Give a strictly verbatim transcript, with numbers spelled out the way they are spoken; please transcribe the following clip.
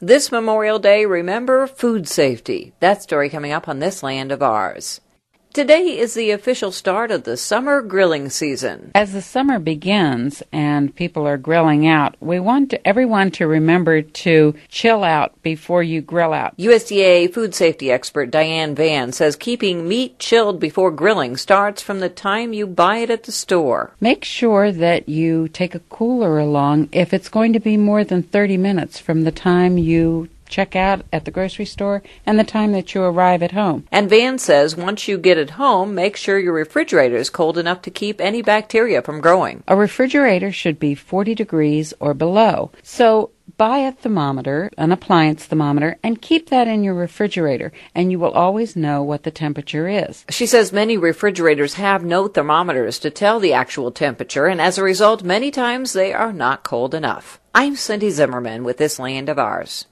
This Memorial Day, remember food safety. That story coming up on This Land of Ours. Today is the official start of the summer grilling season. As the summer begins and people are grilling out, we want to, everyone to remember to chill out before you grill out. U S D A food safety expert Diane Van says keeping meat chilled before grilling starts from the time you buy it at the store. Make sure that you take a cooler along if it's going to be more than thirty minutes from the time you check out at the grocery store and the time that you arrive at home. And Van says once you get it home, make sure your refrigerator is cold enough to keep any bacteria from growing. A refrigerator should be forty degrees or below. So buy a thermometer, an appliance thermometer, and keep that in your refrigerator, and you will always know what the temperature is. She says many refrigerators have no thermometers to tell the actual temperature, and as a result, many times they are not cold enough. I'm Cindy Zimmerman with This Land of Ours.